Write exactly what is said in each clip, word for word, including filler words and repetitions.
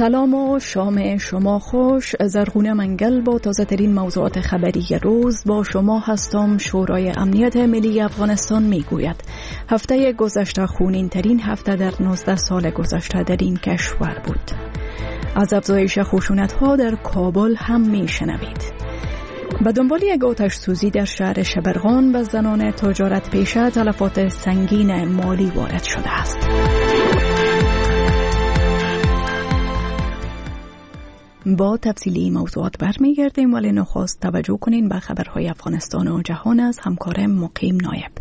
سلام و شام شما خوش. زرغونه منگل با تازه ترین موضوعات خبری روز با شما هستم. شورای امنیت ملی افغانستان می گوید هفته گذشته خونین ترین هفته در نوزده سال گذشته در این کشور بود. از افزایش خشونت ها در کابل هم می شنوید. به دنبال یک آتش سوزی در شهر شبرغان به زنان تجارت پیشه تلفات سنگین مالی وارد شده است. با تفصیلی موضوعات برمیگردیم، ولی نخست توجه کنین به خبرهای افغانستان و جهان از همکارم مقیم نایب.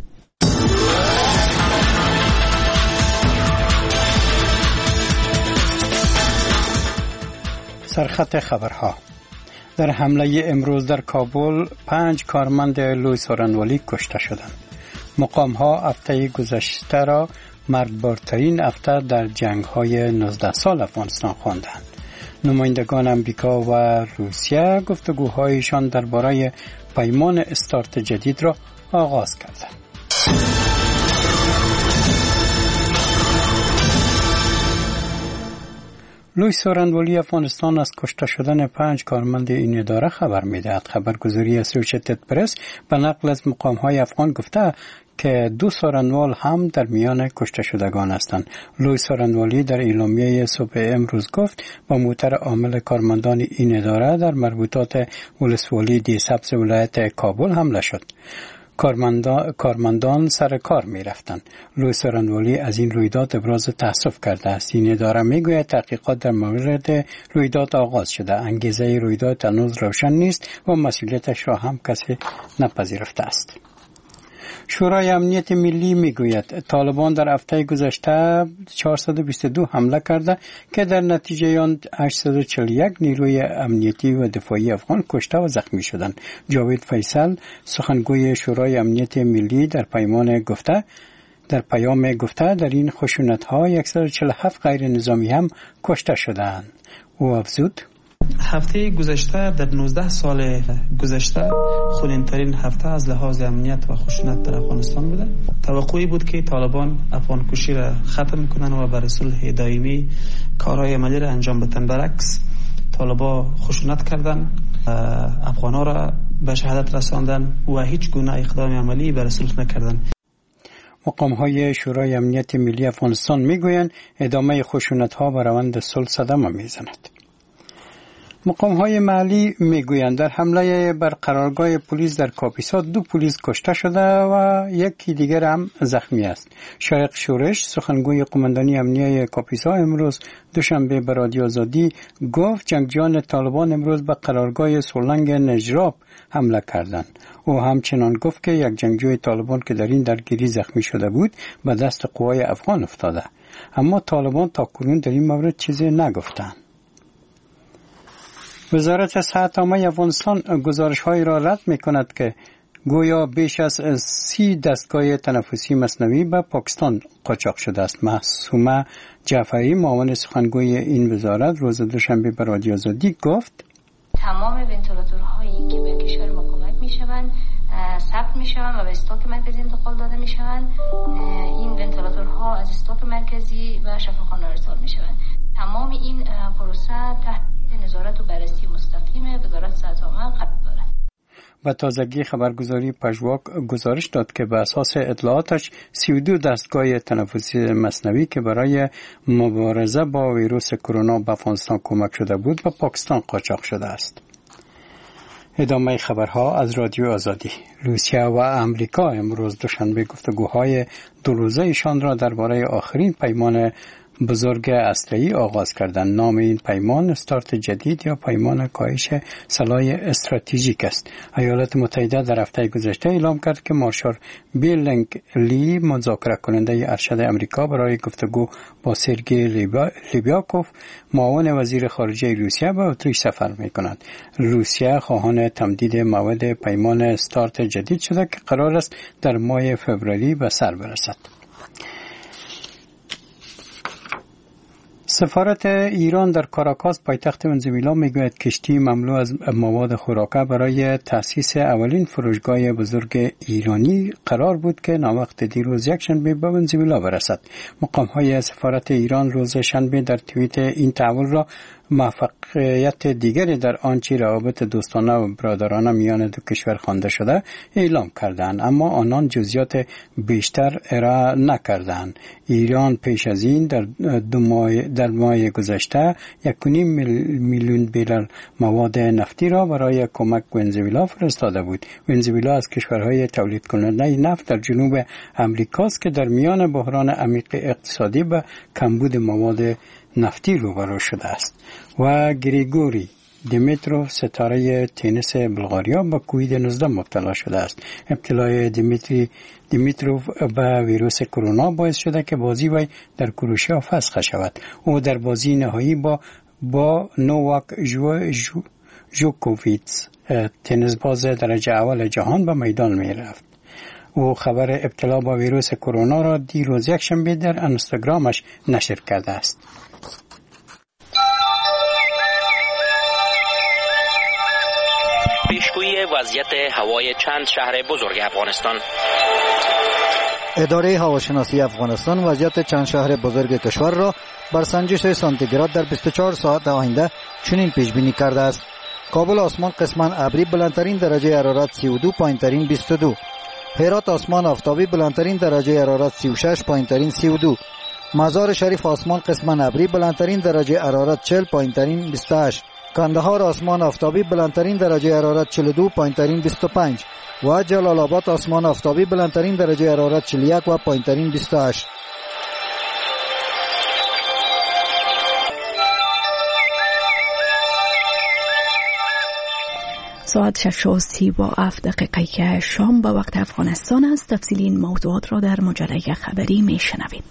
سرخط خبرها. در حمله امروز در کابل پنج کارمند لوی سورنوالی کشته شدند. مقام ها هفته گذشته را مرگبارترین هفته در جنگ های نوزده سال افغانستان خواندند. نمایندگان امریکا و روسیه گفتگوهایشان درباره پیمان استارت جدید را آغاز کردند. لوی سورنوالی افغانستان از کشته شدن پنج کارمند این اداره خبر می‌دهد. خبرگزاری اسوسییتد پرس به نقل از مقام‌های افغان گفته که دو سورنوال هم در میان کشته شدگان هستند. لوی سورنوالی در اعلامیه صبح امروز گفت با موتر عامل کارمندان این اداره در مربوطات ولسوالی دی سبز ولایت کابل حمله شد. کارمندان, کارمندان سر کار می رفتند. لوی سورنوالی از این رویداد ابراز تأسف کرده است. این اداره می گوید تحقیقات در مورد رویداد آغاز شده. انگیزه رویداد هنوز روشن نیست و مسئولیتش را هم کسی نپذیرفته است. شورای امنیت ملی میگوید طالبان در هفته گذشته چهارصد و بیست و دو حمله کرده که در نتیجه آن هشتصد و چهل و یک نیروی امنیتی و دفاعی افغان کشته و زخمی شدند. جاوید فیصل سخنگوی شورای امنیت ملی در پیمان گفته در پیام گفته در این خشونت‌ها صد و چهل و هفت غیر نظامی هم کشته شدند. او افزود هفته گذشته در نوزده سال گذشته خونین‌ترین هفته از لحاظ امنیت و خشونت در افغانستان بوده. توقعی بود که طالبان افغان کشی را ختم کنند و برای صلح دائمی کارهای عملی را انجام بدن. برعکس طالبان خشونت کردند، افغان‌ها را به شهادت رساندند و هیچ گونه اقدام عملی برای صلح نکردند. مقام‌های شورای امنیت ملی افغانستان می‌گویند ادامه خشونت‌ها به روند صلح صدمه می‌زند. مقام‌های محلی میگویند در حمله بر قرارگاه پلیس در کاپیسا دو پلیس کشته شده و یکی دیگر هم زخمی است. شایق شورش سخنگوی قماندانی امنیه کاپیسا امروز دوشنبه به رادیو آزادی گفت جنگجویان طالبان امروز به قرارگاه سولنگ نجراب حمله کردند. او همچنان گفت که یک جنگجوی طالبان که در این درگیری زخمی شده بود به دست قوای افغان افتاده، اما طالبان تاکنون در این مورد چیزی نگفتند. وزارت صحت عامه افغانستان گزارش‌هایی را رد می‌کند که گویا بیش از سی دستگاه تنفسی مصنوعی به پاکستان قاچاق شده است. معصومه جعفری معاون سخنگوی این وزارت روز دوشنبه به رادیو آزادی گفت تمام ونتیلاتورهایی که به کشور ما کمک می‌شوند ثبت می‌شوند و به استاک مرکزی انتقال داده می‌شوند. این ونتیلاتورها از استاک مرکزی و شفاخانه ارسال می‌شوند. تمام این پروسه تحت نظارت و بررسی مستقیم وزارت صحت عامه قرار دارد. به تازگی خبرگزاری پژواک گزارش داد که به اساس اطلاعاتش سی و دو دستگاه تنفسی مصنوعی که برای مبارزه با ویروس کرونا به افغانستان کمک شده بود به پاکستان قاچاق شده است. ادامه خبرها از رادیو آزادی. روسیه و امریکا امروز دوشنبه گفتگوهای دو روزه‌شان را درباره آخرین پیمان بزرگ اسلحه‌ای آغاز کردند. نام این پیمان استارت جدید یا پیمان کاهش سلاح استراتژیک است. ایالات متحده در هفته گذشته اعلام کرد که مارشال بیل لی مذاکره کننده ارشد امریکا برای گفتگو با سرگئی لیبیاکوف معاون وزیر خارجه روسیه به اتریش سفر می‌کند. روسیه خواهان تمدید موعد پیمان استارت جدید شده که قرار است در ماه فوریه به سر برسد. سفارت ایران در کاراکاس پایتخت ونزوئلا میگوید کشتی مملو از مواد خوراکه برای تأسیس اولین فروشگاه بزرگ ایرانی قرار بود که ناوقت دیروز یکشنبه به ونزوئلا برسد. مقام‌های سفارت ایران روز شنبه در توییت این تحول را موفقیت دیگری در آنچه روابط دوستانه و برادرانه میان دو کشور خوانده شده اعلام کردند، اما آنان جزئیات بیشتر ارائه نکردند. ایران پیش از این در دو ماه در ماه گذشته یک و نیم میلیون بیرل مواد نفتی را برای کمک ونزوئلا فرستاده بود. ونزوئلا از کشورهای تولید کننده نفت در جنوب امریکاست که در میان بحران عمیق اقتصادی به کمبود مواد نفتی روبرو شده است. و گریگوری دیمیتروف ستاره تنیس بلغاریا به کووید نوزده مبتلا شده است. ابتلای دیمیتری دیمیتروف به ویروس کرونا باعث شده که بازی وی در کروشیا فسخ شود. او در بازی نهایی با با نوواک جو جو جوکوویچ تنیس باز درجه اول جهان به میدان می رفت. او خبر ابتلا با ویروس کرونا را دیروز یکشنبه در اینستاگرامش نشر کرده است. پیشگویی وضعیت هوای چند شهر بزرگ افغانستان. اداره هواشناسی افغانستان وضعیت چند شهر بزرگ کشور را بر سنجش سانتیگراد در بیست و چهار ساعت آینده چنین پیش بینی کرده است. کابل آسمان قسماً ابری بلندترین درجه حرارت سی و دو، پایینترین بیست و دو. هرات آسمان آفتابی بلندترین درجه حرارت سی و شش، پایینترین سی و دو. مزار شریف آسمان قسماً ابری بلندترین درجه حرارت چهل، پایینترین بیست و هشت. کندهار آسمان آفتابی بلندترین درجه حرارت چهل و دو، پایینترین بیست و پنج. و جلال آباد آسمان آفتابی بلندترین درجه حرارت چهل و یک و پایینترین بیست و هشت. ساعت شش و سی و هفت دقیقه شام به وقت افغانستان است. تفصیل این موضوعات را در مجله خبری می شنوید.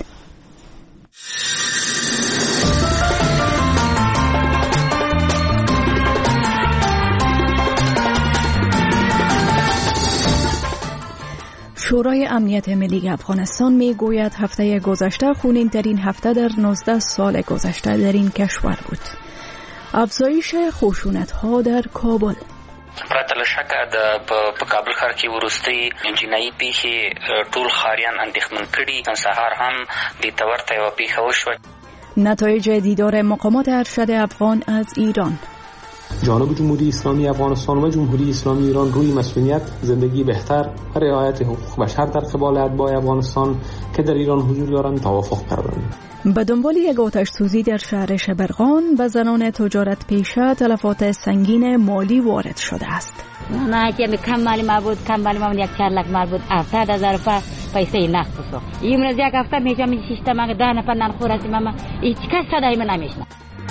شورای امنیت ملی افغانستان می گوید هفته گذشته خونین ترین هفته در نوزده سال گذشته در این کشور بود. افزایش خشونت ها در کابل. پرته له شکه د په کابل ښار کې وروستۍ جنایي پیښې ټول ښاریان اندېښمن کړي. نن سهار هم دې ته ورته یوه پیښه وشوه. نتایج دیدار مقامات ارشد افغان از ایران. جانب جمهوری اسلامی افغانستان و جمهوری اسلامی ایران روی مسئولیت، زندگی بهتر و رعایت حقوق بشر در قبال اتباع افغانستان که در ایران حضور دارند توافق کردند. به دنبال یک آتش سوزی در شهر شبرغان به زنان تجارت پیشه تلفات سنگین مالی وارد شده است. نه که کم مالی ما بود، کم مالی ما یک چهار لک مال بود، هفتاد هزار روپیه پیسه نقد بود. این روز یک هفته میشه می شش تا ده نفر نان خور هستیم اما هیچ کس صدای من نمیشنه.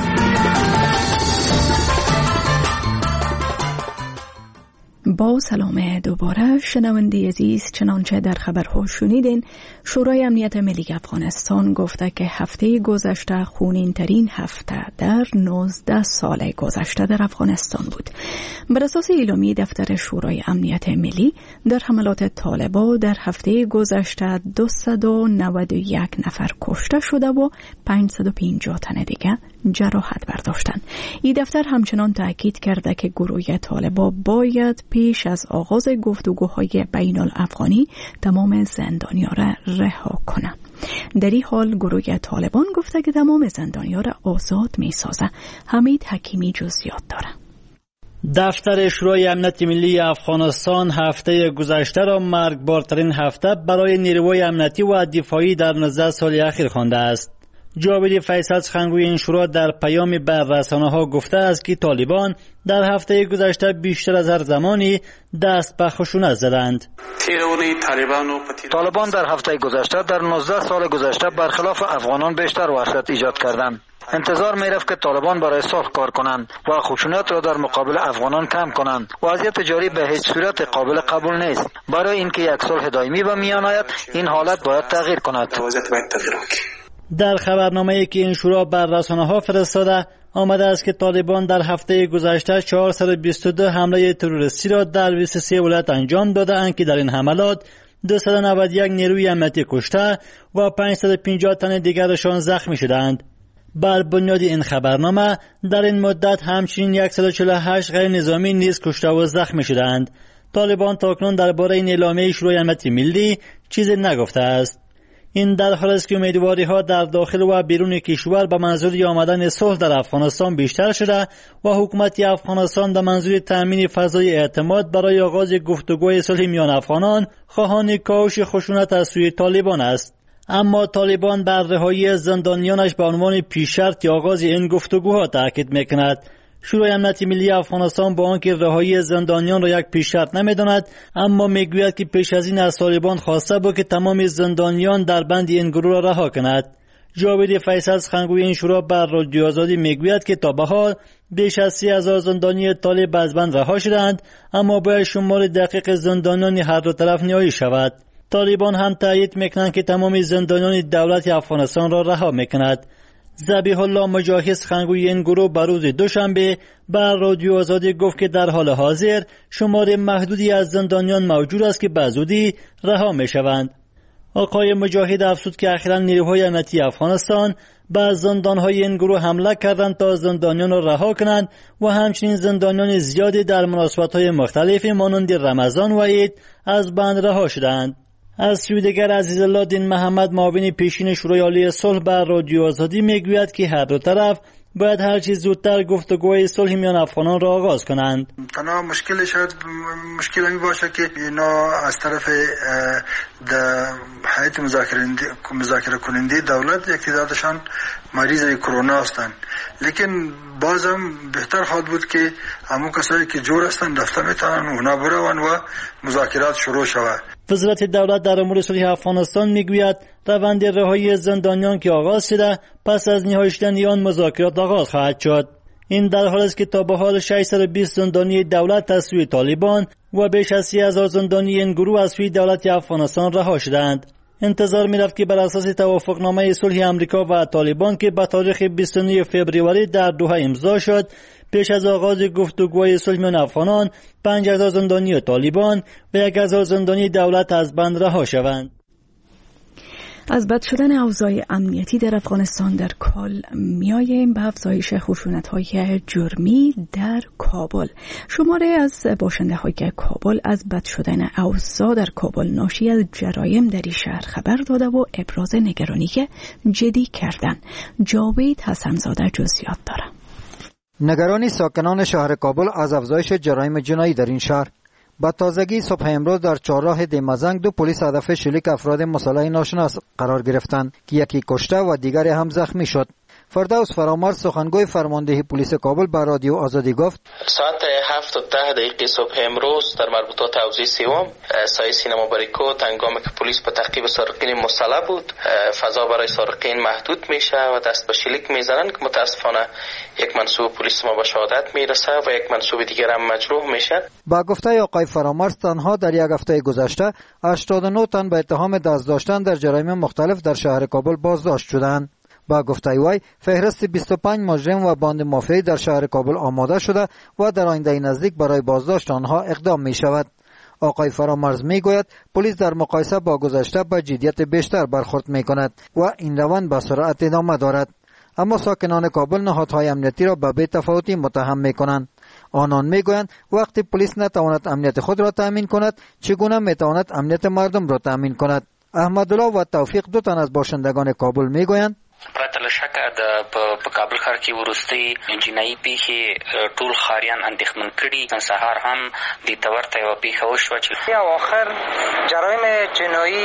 با سلام دوباره شنونده عزیز، چنانچه در خبرها شنیدین، شورای امنیت ملی افغانستان گفته که هفته گذشته خونین ترین هفته در نوزده سال گذشته در افغانستان بود. بر اساس اعلامیه دفتر شورای امنیت ملی، در حملات طالبان در هفته گذشته دویست و نود و یک نفر کشته شده و پانصد و پنجاه تن دیگه جراحت برداشتند. این دفتر همچنان تاکید کرده که گروه طالبان باید پیش از آغاز گفتگوهای بین الافغانی تمام زندانیان را رها کنند. در این حال گروه طالبان گفته که تمام زندانیان را آزاد می سازه. حمید حکیمی جزئیات داره. دفتر شورای امنیت ملی افغانستان هفته گذشته را مرگبارترین هفته برای نیروهای امنیتی و دفاعی در نوزده سال اخیر خوانده است. جاوید فیصل سخنگوی این شورا در پیامی به رسانه‌ها گفته است که طالبان در هفته گذشته بیشتر از هر زمانی دست به خشونت زدند. طالبان در هفته گذشته در نوزده سال گذشته برخلاف افغانان بیشتر وحشت ایجاد کردند. انتظار می‌رفت که طالبان برای صلح کار کنند و خشونت را در مقابل افغانان کم کنند. وضعیت جاری به هیچ صورت قابل قبول نیست. برای اینکه یک صلح دائمی به میان آید، این حالت باید تغییر کند. در خبرنامه‌ای که این شورا بر رسانه‌ها فرستاده آمده است که طالبان در هفته گذشته چهارصد و بیست و دو حمله تروریستی را در بیست و سه ولایت انجام داده‌اند که در این حملات دویست و نود و یک نیروی امنیتی کشته و پانصد و پنجاه تن دیگرشان زخمی شدند. بر بنیاد این خبرنامه در این مدت همچنین صد و چهل و هشت غیر نظامی نیز کشته و زخمی شدند. طالبان تاکنون درباره این اعلامیه شورای امنیت ملی چیزی نگفته است. این در حالی است که امیدواری‌ها در داخل و بیرون کشور به منظور آمدن صلح در افغانستان بیشتر شده و حکومت افغانستان به منظور تامین فضای اعتماد برای آغاز گفتگوی صلح میان افغانان خواهان کاهش خشونت از سوی طالبان است. اما طالبان بر رهایی زندانیانش به عنوان پیش‌شرط آغاز این گفتگوها تاکید می‌کند. شورای امنیت ملی افغانستان با آنکه رهایی زندانیان را یک پیش‌شرط نمی‌داند، اما میگوید که پیش از این از طالبان خواسته بود که تمام زندانیان در بند این گروه را رها کند. جاوید فیصل سخنگوی این شورا بر رادیو آزادی میگوید که تا به حال بیش از سی هزار زندانی طالب از بند رها شدند، اما باید شمار دقیق زندانیان هر دو طرف نیایی شود. طالبان هم تایید میکنند که تمام زندانیان دولت افغانستان را رها میکند. ذبیح الله مجاهد سخنگوی این گروه بر روز دوشنبه بر رادیو آزادی گفت که در حال حاضر شمار محدودی از زندانیان موجود است که به زودی رها میشوند. آقای مجاهد افزود که اخیراً نیروهای امنیتی افغانستان به زندانهای این گروه حمله کردند تا زندانیان را رها کنند و همچنین زندانیان زیادی در مناسبت‌های مختلف مانند رمضان و عید از بند رها شدند. از سوی دیگر عزیزالله دین محمد معاون پیشین شورای عالی صلح بر رادیو آزادی میگوید که هر دو طرف باید هر چیز زودتر گفتگوی صلح میان افغانان را آغاز کنند. تنها مشکل شاید مشکل این باشه که اینا از طرف هیئت مذاکره کننده دولت یک تعدادشان مریض کرونا هستند، لیکن بازم بهتر خواهد بود که همون کسایی که جور هستند دفتر میتونن اونا بروند و مذاکرات شروع شود. وزارت دولت در امور صلح افغانستان میگوید روند رهایی زندانیان که آغاز شده پس از نهایی شدن آن مذاکرات آغاز خواهد شد. این در حالی است که تا به حال ششصد و بیست زندانی دولت از سوی طالبان و بیش از سی هزار زندانی این گروه از سوی دولت افغانستان رها شدند. انتظار می‌رفت که بر اساس توافقنامه صلح آمریکا و طالبان که به تاریخ بیست و نه فوریه در دوحه امضا شد، پیش از آغاز گفتگوهای صلح میان افغانان پنج هزار زندانی طالبان و یک هزار زندانی دولت از بند رها شوند. از بد شدن اوضاع امنیتی در افغانستان در کال میاییم به افزایش خشونت‌های جرمی در کابل. شماره از باشنده‌های کابل از بد شدن اوضاع در کابل ناشی از جرایم در این شهر خبر داده و ابراز نگرانی جدی کردند. جاوید حسن‌زاده جزئیات دارد. نگرانی ساکنان شهر کابل از افزایش جرایم جنایی در این شهر. با تازگی صبح امروز در چهارراه دیمزنگ دو پلیس هدف شلیک افراد مسلح ناشناس قرار گرفتند که یکی کشته و دیگری هم زخمی شد. فردوس فرامرز سخنگوی فرماندهی پلیس کابل به رادیو آزادی گفت ساعت هفت و ده دقیقه صبح امروز در مربوطات حوزه سوم سایه سینما باریکوت هنگامی که پلیس به تعقیب سارقین مسلح بود، فضا برای سارقین محدود میشه و دست به شلیک میزنند که متاسفانه یک منصوب پلیس ما به شهادت میرسه و یک منصوب دیگر هم مجروح میشه. با گفته آقای فرامرز تنها در یک هفته گذشته هشتاد و نه تن به اتهام دست داشتن در جرایم مختلف در شهر کابل بازداشت شدند. با گفته وی فهرست بیست و پنج مجرم و باند مافیایی در شهر کابل آماده شده و در آینده نزدیک برای بازداشت آنها اقدام می شود. آقای فرامرز می گوید پلیس در مقایسه با گذشته با جدیت بیشتر برخورد می کند و این روند با سرعت ادامه دارد. اما ساکنان کابل نهادهای امنیتی را به بی‌تفاوتی متهم می کنند. آنان می گویند وقتی پلیس نتواند امنیت خود را تأمین کند، چگونه می تواند امنیت مردم را تأمین کند؟ احمدالله و توفیق دو تن از باشندگان کابل می گویند پرته له شکه د په کابل ښار کې وروستۍ جنایي پیښې ټول ښاریان اندېښمن کړي. نن سهار هم دې ته ورته یوه پیښه وشوه چې اواخر جرایم جنایی،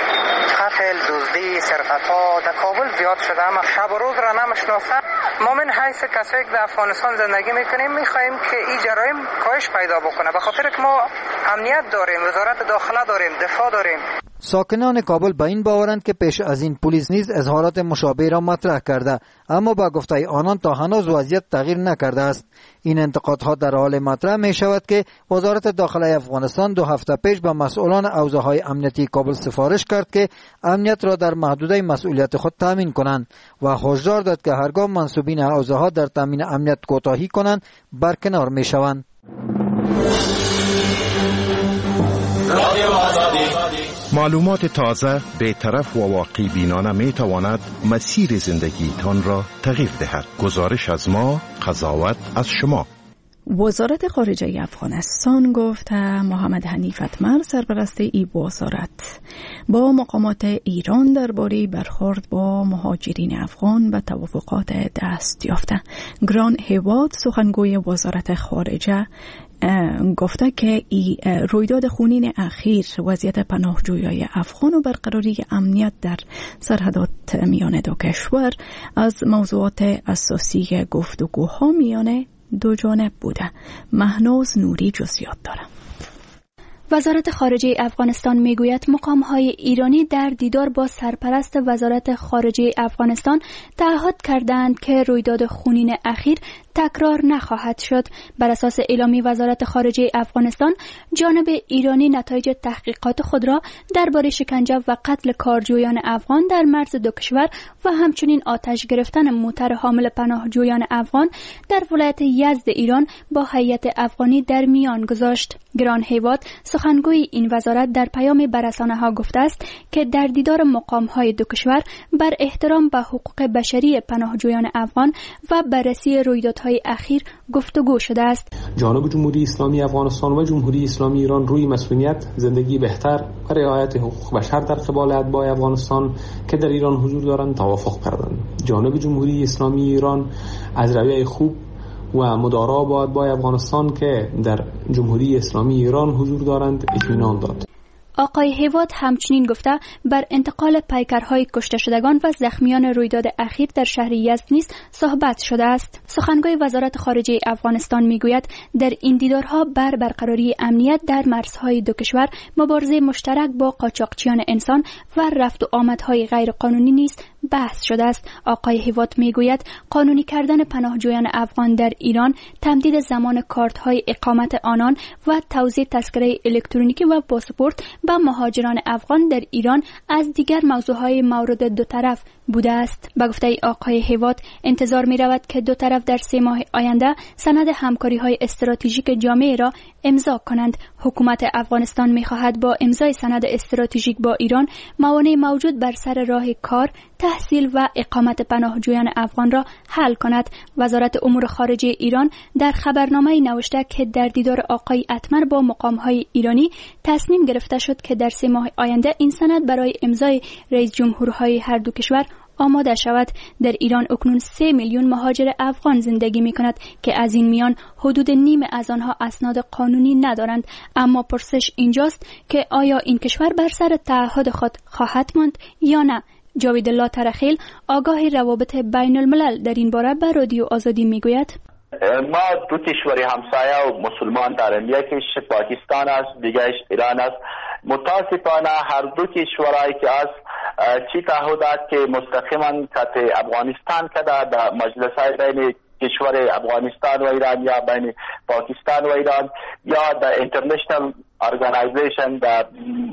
قتل، دزدی، سرقت‌ها در کابل زیاد شده، اما شب و روز را نمی‌شناسند. ما من حیث کسایی که در افغانستان زندگی میکنیم میخواهیم که این جرایم کاهش پیدا بکنه، به خاطر که ما امنیت داریم، وزارت داخله داریم، دفاع داریم. ساکنان کابل به این باورند که پیش از این پلیس نیز اظهارات مشابه را مطرح کرده، اما با گفته آنان تا هنوز وضعیت تغییر نکرده است. این انتقادها در حال مطرح می شود که وزارت داخله افغانستان دو هفته پیش به مسئولان حوزه‌های امنیتی کابل سفارش کرد که امنیت را در محدوده مسئولیت خود تامین کنند و هشدار داد که هرگاه منصوبین حوزه‌ها در تامین امنیت کوتاهی کنند برکنار می شوند. معلومات تازه، بی‌طرف و واقعی بینانه می تواند مسیر زندگیتان را تغییر دهد. گزارش از ما، قضاوت از شما. وزارت خارجه افغانستان گفت محمد حنیف اتمر سرپرست ای وزارت با مقامات ایران درباره برخورد با مهاجرین افغان به توافقات دست یافته. گران هیواد سخنگوی وزارت خارجه گفته که ای رویداد خونین اخیر وضعیت پناهجویان افغان و برقراری امنیت در سرحدات میان دو کشور از موضوعات اساسی گفتگوها میان دو جانب بوده. مهناز نوری جزئیات داره. وزارت خارجه افغانستان میگوید مقام‌های ایرانی در دیدار با سرپرست وزارت خارجه افغانستان تعهد کردند که رویداد خونین اخیر تکرار نخواهد شد. بر اساس اعلامی وزارت خارجه افغانستان، جانب ایرانی نتایج تحقیقات خود را درباره شکنجه و قتل کارجویان افغان در مرز دو کشور و همچنین آتش گرفتن موتر حامل پناهجویان افغان در ولایت یزد ایران با هیئت افغانی در میان گذاشت. گران هیواد سخنگوی این وزارت در پیام به رسانه‌ها گفته است که در دیدار مقام‌های دو کشور بر احترام به حقوق بشری پناهجویان افغان و بررسی رویدادهای اخیر گفتگو شده است. جانب جمهوری اسلامی افغانستان و جمهوری اسلامی ایران روی مسئولیت، زندگی بهتر و رعایت حقوق بشر در قبال اتباع افغانستان که در ایران حضور دارند توافق کردند. جانب جمهوری اسلامی ایران از رویه خوب و مدارا با اتباع افغانستان که در جمهوری اسلامی ایران حضور دارند اطمینان داد. آقای هیواد همچنین گفته بر انتقال پیکرهای کشته شدگان و زخمیان رویداد اخیر در شهر یزد نیز صحبت شده است. سخنگوی وزارت خارجه افغانستان میگوید در این دیدارها بر برقراری امنیت در مرزهای دو کشور، مبارزه مشترک با قاچاقچیان انسان و رفت و آمدهای غیرقانونی نیز بحث شده است. آقای هیواد میگوید قانونی کردن پناهجویان افغان در ایران، تمدید زمان کارت‌های اقامت آنان و توزیع تذکره الکترونیکی و پاسپورت به مهاجران افغان در ایران از دیگر موضوعهای مورد دو طرف بوده است. به گفته آقای هیواد انتظار می رود که دو طرف در سه ماه آینده سند همکاری های استراتژیک جامعه را امضا کنند. حکومت افغانستان می خواهد با امضای سند استراتژیک با ایران موانع موجود بر سر راه کار، تحصیل و اقامت پناهجویان افغان را حل کند. وزارت امور خارجه ایران در خبرنامه نوشته که در دیدار آقای اتمر با مقام‌های ایرانی تصمیم گرفته شد که در سه ماه آینده این سند برای امضای رئیس جمهورهای هر دو کشور آماده شود. در ایران اکنون سه میلیون مهاجر افغان زندگی می کند که از این میان حدود نیم از آنها اسناد قانونی ندارند. اما پرسش اینجاست که آیا این کشور بر سر تعهد خود خواهد ماند یا نه؟ جاوید الله ترخیل آگاه روابط بین الملل در این باره به رادیو آزادی می گوید ما دو کشور همسایه و مسلمان داریم، یکیش پاکستان است، دیگرش ایران است. متاسفانه هر دو کشورهایی که از چی تعهدات که مستقیما که افغانستان کده در مجلس های بین کشور افغانستان و ایران یا بین پاکستان و ایران یا در اینترنشنل ارگانایزیشن در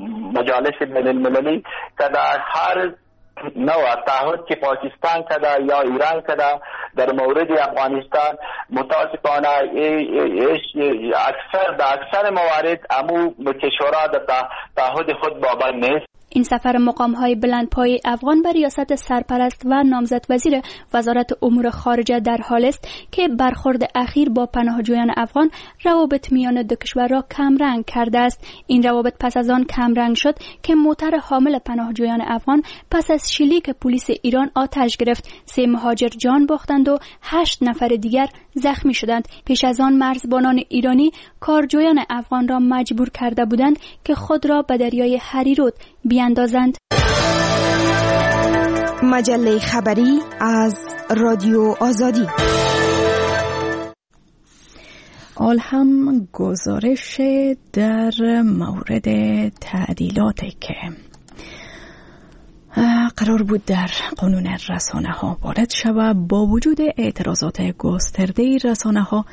مجالس بین المللی که در هر نوع تعهد که پاکستان کده یا ایران کده در مورد افغانستان متاسفانه اکثر در اکثر موارد امو کشورها در تعهد خود باور نیست. این سفر مقام‌های بلندپایه افغان بر ریاست سرپرست و نامزد وزیر وزارت امور خارجه در حال است که برخورد اخیر با پناهجویان افغان روابط میان دو کشور را کمرنگ کرده است. این روابط پس از آن کمرنگ شد که موتر حامل پناهجویان افغان پس از شلیک پلیس ایران آتش گرفت. سه مهاجر جان باختند و هشت نفر دیگر زخمی شدند. پیش از آن مرزبانان ایرانی کارجویان افغان را مجبور کرده بودند که خود را به دریای هریرود بیاندازند. مجله خبری از رادیو آزادی. آل هم گزارش در مورد تعدیلاتی که قرار بود در قانون رسانه ها وارد شود با وجود اعتراضات گسترده رسانه ها،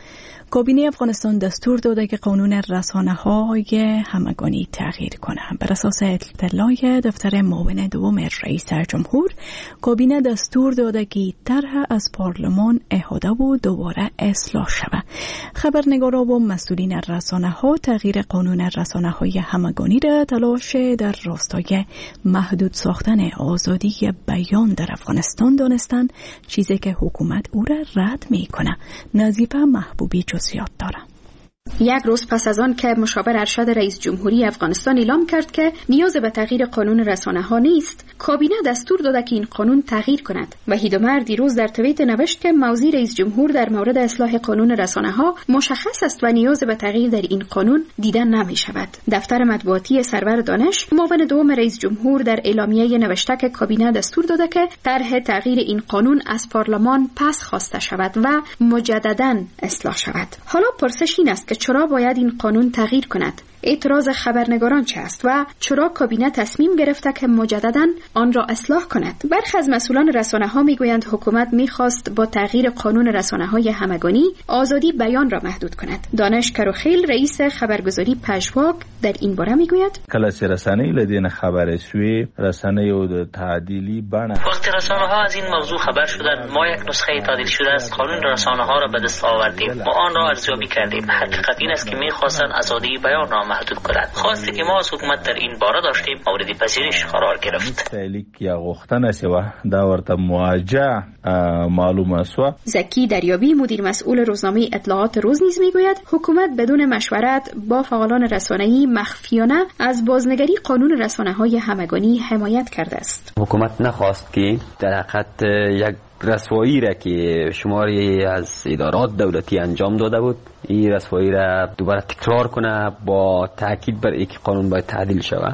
کابینه افغانستان دستور داده که قانون رسانه‌های همگانی تغییر کنه. بر اساس اطلاع دفتر معاون دوم رئیس جمهور، کابینه دستور داده که طرح از پارلمان احاطه و دوباره اصلاح شود. خبرنگارا و مسئولین رسانه‌ها تغییر قانون رسانه‌های همگانی را تلاش در راستای محدود ساختن آزادی بیان در افغانستان دانستند، چیزی که حکومت او را رد می‌کند. نظیفه محبوبی جزئیات دارد. یک روز پس از آن که مشاور ارشد رئیس جمهوری افغانستان اعلام کرد که نیاز به تغییر قانون رسانه‌ها نیست، کابینه دستور داده که این قانون تغییر کند و هیدومر دیروز در توییت نوشت که موضع رئیس جمهور در مورد اصلاح قانون رسانه‌ها مشخص است و نیاز به تغییر در این قانون دیده نمی شود. دفتر مطبوعاتی سرور دانش معاون دوم رئیس جمهور در اعلامیه نوشته که کابینه دستور داده که طرح تغییر این قانون از پارلمان پس خواسته شود و مجدداً اصلاح شود. حالا پرسش این است که چرا باید این قانون تغییر کند؟ اعتراض خبرنگاران چه است و چرا کابینه تصمیم گرفته که مجدداً آن را اصلاح کند؟ برخی از مسئولان رسانه‌ها میگویند حکومت میخواست با تغییر قانون رسانه‌های همگانی آزادی بیان را محدود کند. دانش کروخیل رئیس خبرگزاری پژواک در این باره میگوید کله چې رسنۍ لدین خبر شوی رسنۍ او د تعدیلی بڼه وقتی رسانه‌ها از این موضوع خبر شدند، ما یک نسخه تعدیل شده از قانون رسانه‌ها را به دست آوردیم و آن را ارزیابی کردیم. حقیقت این است که میخواستند آزادی بیان را محدود کند. خواستی که ما از حکومت در این باره داشتیم مورد پذیرش قرار گرفت. لیک یا غوښتنه سوا دا ورته مواجه معلومه سو. زکی دریابی مدیر مسئول روزنامه اطلاعات روز نیز میگوید حکومت بدون مشورت با فعالان رسانه‌ای مخفیانه از بازنگری قانون رسانه‌های همگانی حمایت کرده است. حکومت نخواست که در حقیقت یک رسوایی را که شماری از ادارات دولتی انجام داده بود، این رسوایی را دوباره تکرار کنه با تاکید بر اینکه قانون باید تعدیل شود،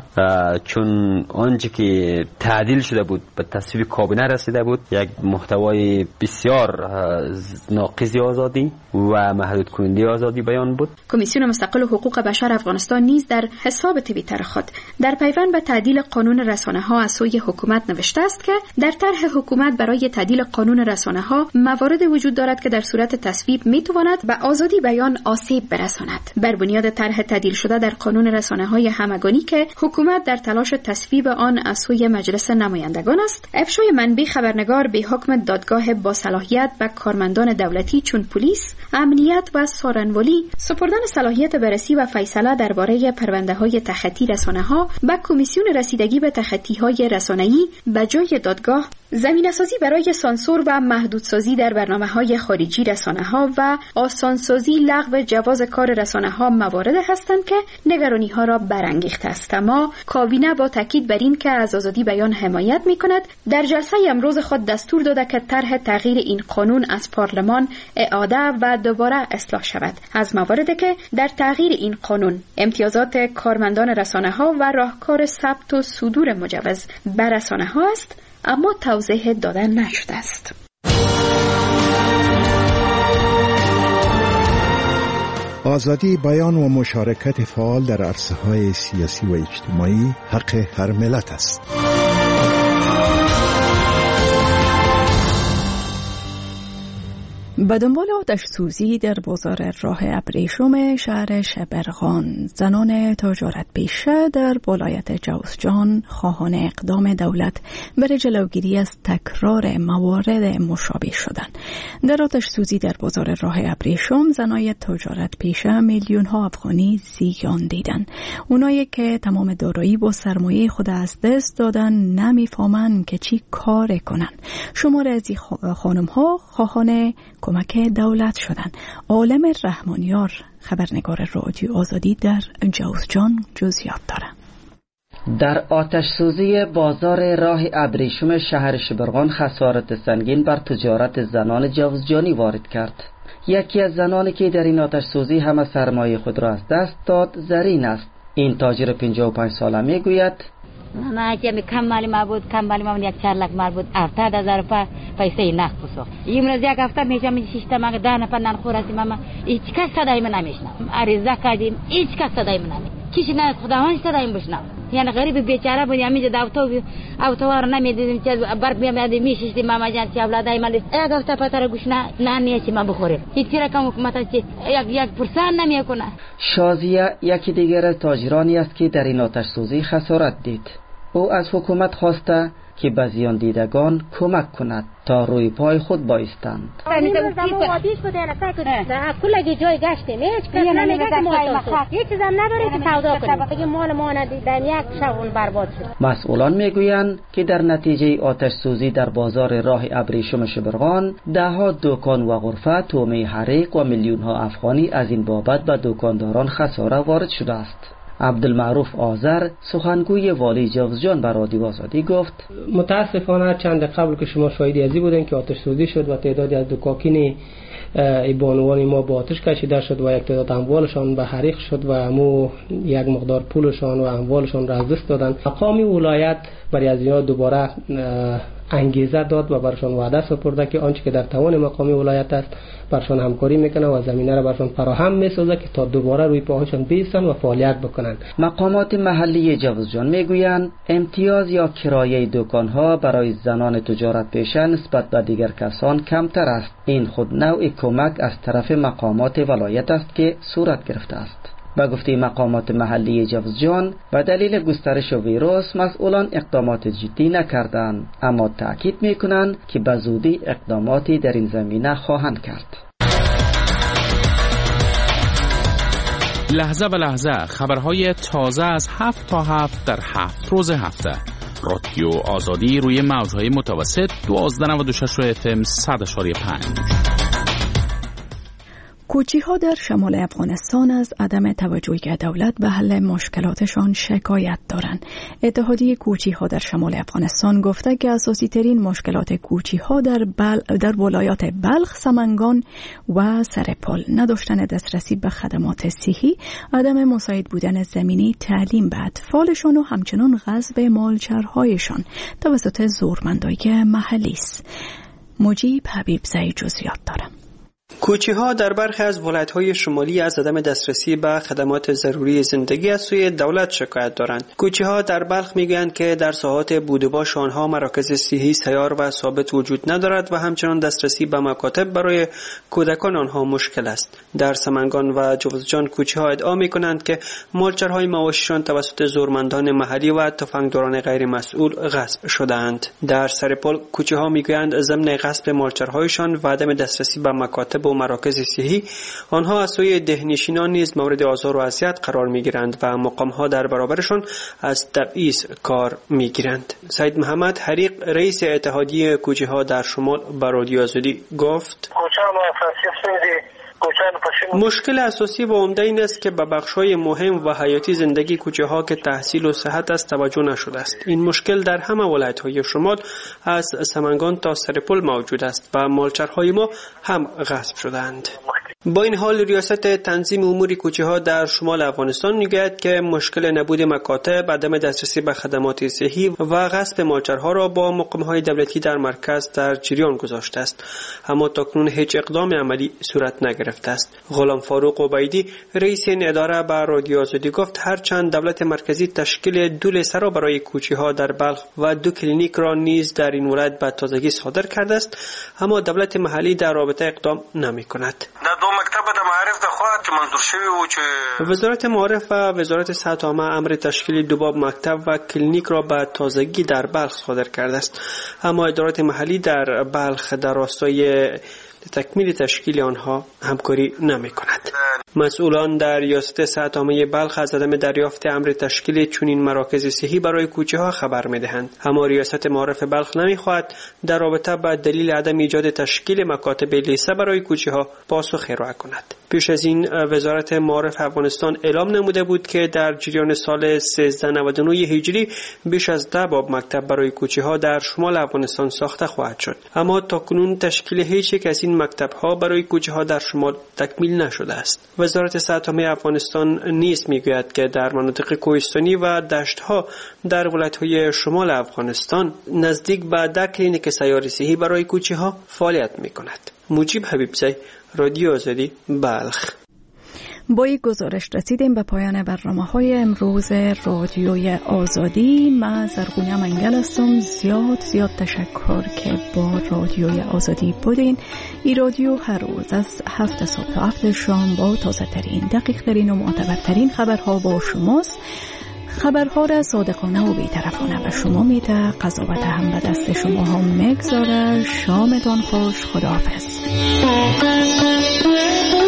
چون آنچه که تعدیل شده بود به تصویب کابینه رسیده بود یک محتوای بسیار ناقض آزادی و محدود کننده آزادی بیان بود. کمیسیون مستقل حقوق بشر افغانستان نیز در حساب توییتر خود در پیوند به تعدیل قانون رسانه‌ها از سوی حکومت نوشته است که در طرح حکومت برای تعدیل قانون رسانه‌ها موارد وجود دارد که در صورت تصویب میتواند به آزادی بیان آسیب برساند. بر بنیاد طرح تعدیل شده در قانون رسانه‌های همگانی که حکومت در تلاش تصویب آن از سوی مجلس نمایندگان است، افشای منبع خبرنگار به حکم دادگاه با صلاحیت به کارمندان دولتی چون پلیس، امنیت و سارنوالی سپردن صلاحیت بررسی و فیصله درباره پرونده‌های تخطی رسانه‌ها به کمیسیون رسیدگی به تخطی‌های رسانه‌ای به جای دادگاه، زمینه‌سازی برای سانسور و محدودسازی در برنامه‌های خارجی رسانه‌ها و آسانسازی لغو جواز کار رسانه‌ها موارد هستند که نگرانی‌ها را برانگیخته است. اما کابینه با تاکید بر این که از آزادی بیان حمایت می‌کند، در جلسه امروز خود دستور داده که طرح تغییر این قانون از پارلمان اعاده و دوباره اصلاح شود. از مواردی که در تغییر این قانون امتیازات کارمندان رسانه‌ها و راهکار ثبت و صدور مجوز بر رسانه‌ها است، اما توضیح داده نشده است. آزادی بیان و مشارکت فعال در عرصه‌های سیاسی و اجتماعی حق هر ملت است. به دنبال آتش سوزی در بازار راه ابریشم شهر شبرغان، زنان تجارت پیشه در ولایت جوزجان خواهان اقدام دولت برای جلوگیری از تکرار موارد مشابه شدند. در آتش سوزی در بازار راه ابریشم زنای تجارت پیشه میلیون ها افغانی زیان دیدن. اونایی که تمام دارایی با سرمایه خود از دست دادن نمیفهمن که چی کار کنن. شمار از این خانم ها خواهان کمک دولت شدن. عالم رحمانیار خبرنگار رادیو آزادی در جوزجان جزئیات دارد. در آتش سوزی بازار راه ابریشم شهر شبرغان خسارت سنگین بر تجارت زنان جوزجانی وارد کرد. یکی از زنانی که در این آتش سوزی همه سرمایه خود را از دست داد زرین است. این تاجر پنجاه و پنج ساله میگوید نه که کم مالی ما بود، کم مالی ما یک چهار لک مال بود، هفتاد هزار روپیه پیسه نقد بساخت. امروز یک هفته میشه می شش تا مگه ده نفر نان خور هستیم، اما هیچ کس صدای من نمیشنوه. عریضه کردیم هیچ کس صدای من نمیشنوه. کسی نه خداوند صدای من بشنوه. یعنی غریب بیچاره بودیم همینجا دوتا اوتوار نمیدیدیم که برق میامد میشیدیم ماما جان که اولادای من یک هفته پتر گوش نه نه نیستی ما بخوریم هیچ رقم حکومت چی یک یک پرسان نمیکنه. شازیه یکی دیگر از تاجرانی است که در این آتش سوزی خسارت دید. او از حکومت خواسته که به زیان دیدگان کمک کند تا روی پای خود بایستند. آتیش بود انا ساکت کلگی جای گشتیم هیچ کس نمیگه که ما هیچ چیزم نداره که سودا کنیم بگیم مال ما ندیدن یک شبون برباد شد. مسئولان میگویند که در نتیجه آتش سوزی در بازار راه ابریشم شبرغان ده ها دکان و غرفه تومه حریق و میلیون ها افغانی از این بابت به دکانداران خساره وارد شده است. عبدالمعروف آذر سخنگوی والی جوزجان به رادیو آزادی گفت متاسفانه چند قبل که شما شاهدی ازی بودن که آتش سوزی شد و تعدادی از دکاکین بانوان ما با آتش کشیده شد و یک تعداد اموالشان به حریق شد و همو یک مقدار پولشان و اموالشان را از دست دادن. مقام ولایت برای از اینا دوباره انگیزه داد و برشان وعده سپرده که آنچه که در توان مقام ولایت است برشان همکاری میکنه و زمینه را برشان فراهم میسازه که تا دوباره روی پاهاشان بیستن و فعالیت بکنن. مقامات محلی جوزجان میگویند امتیاز یا کرایه دکانها برای زنان تجارت پیشه نسبت به دیگر کسان کمتر است. این خود نوع کمک از طرف مقامات ولایت است که صورت گرفته است. با گفته مقامات محلی جوزجان به دلیل گسترش ویروس مسئولان اقدامات جدی نکردند، اما تأکید میکنند که به زودی اقداماتی در این زمینه خواهند کرد. لحظه به لحظه خبرهای تازه از هفت تا هفت در هفت روز هفته. رادیو آزادی روی موجهای متوسط دوازده و نود و شش اف ام صد و پنج. کوچی‌ها در شمال افغانستان از عدم توجهی دولت به حل مشکلاتشان شکایت دارند. اتحادیه کوچی‌ها در شمال افغانستان گفته که اساسی ترین مشکلات کوچی‌ها در بل... در ولایات بلخ، سمنگان و سرپل نداشتن دسترسی به خدمات صحی، عدم مساعد بودن زمینی تعلیم به اطفالشان و همچنان غصب مالچرهایشان توسط زورمندای محلی است. مجیب حبیبزئی جزئیات دارد. کوچی‌ها در برخی از ولایت‌های شمالی از عدم دسترسی به خدمات ضروری زندگی از سوی دولت شکایت دارند. کوچی‌ها در بلخ میگویند که در ساحات بودباش آنها مراکز صحی سیار و ثابت وجود ندارد و همچنان دسترسی به مکاتب برای کودکان آنها مشکل است. در سمنگان و جوزجان کوچی‌ها ادعا می‌کنند که مالچرهای مواشیشان توسط زورمندان محلی و تفنگداران غیر مسئول غصب شده‌اند. در سرپل کوچی‌ها میگویند ضمن غصب مالچرهایشان و عدم دسترسی به مکاتب و مراکز صحی آنها از سوی دهنشینان نیز مورد آزار و اذیت قرار میگیرند و مقامها در برابرشان از تبعیض کار میگیرند. سید محمد حریق رئیس اتحادیه کوچه‌ها در شمال به رادیو آزادی گفت مشکل اساسی و عمده این است که به بخش‌های مهم و حیاتی زندگی کوچه‌ها که تحصیل و صحت است توجه نشده است. این مشکل در همه ولایت‌های شمال از سمنگان تا سرپل موجود است و مالچرهای ما هم غصب شده‌اند. با این حال ریاست تنظیم امور کوچه‌ها در شمال افغانستان میگوید که مشکل نبود مکاتب، عدم دسترسی به خدمات صحی و غصب مالچرها را با مقام‌های دولتی در مرکز در جریان گذاشته است، اما تاکنون هیچ اقدام عملی صورت نگرفته است. غلام فاروق عبیدی رئیس این اداره به رادیو آزادی گفت هرچند دولت مرکزی تشکیل دو لیسه را برای کوچه‌ها در بلخ و دو کلینیک را نیز در این ولایت به تازگی صادر کرده است، اما دولت محلی در رابطه اقدام نمی‌کند. وزارت معارف و وزارت صحت عامه امر تشکیل دو باب مکتب و کلینیک را به تازگی در بلخ صادر کرده است، اما ادارات محلی در بلخ در راستای تکمیل تشکیل آنها همکاری نمی کند. مسئولان در ریاست صحت عامه بلخ از عدم دریافت امر تشکیل چنین مراکز صحی برای کوچه ها خبر می دهند، اما ریاست معارف بلخ نمی خواهد در رابطه با دلیل عدم ایجاد تشکیل مکاتب لیسه برای کوچه ها پاسخ ارائه کند. پیش از این وزارت معارف افغانستان اعلام نموده بود که در جریان سال سیزده نود و نه هجری بیش از ده باب مکتب برای کوچه ها در شمال افغانستان ساخته خواهد شد، اما تاکنون تشکیل هیچ یک از این مکتب ها برای کوچه ها در شمال تکمیل نشده است. وزارت صحت عامه افغانستان نیز میگوید که در مناطق کوهستانی و دشت ها در ولایت های شمال افغانستان نزدیک به ده کلینیک سیار صحی برای کوچه ها فعالیت می کند. مجیب حبیبزئی، رادیو آزادی، بلخ. با این گزارش رسیدیم به پایان برنامه های امروز رادیوی آزادی. من زرغونه منگل هستم. زیاد زیاد تشکر که با رادیوی آزادی بودین. این رادیو هر روز از هفت صبح تا هفت شام با تازه ترین، دقیق ترین و معتبرترین خبرها با شماست. خبرها را صادقانه و بی‌طرفانه به شما میده. قضاوت هم به دست شما هم میگذاره. شامتان خوش. خداحافظ.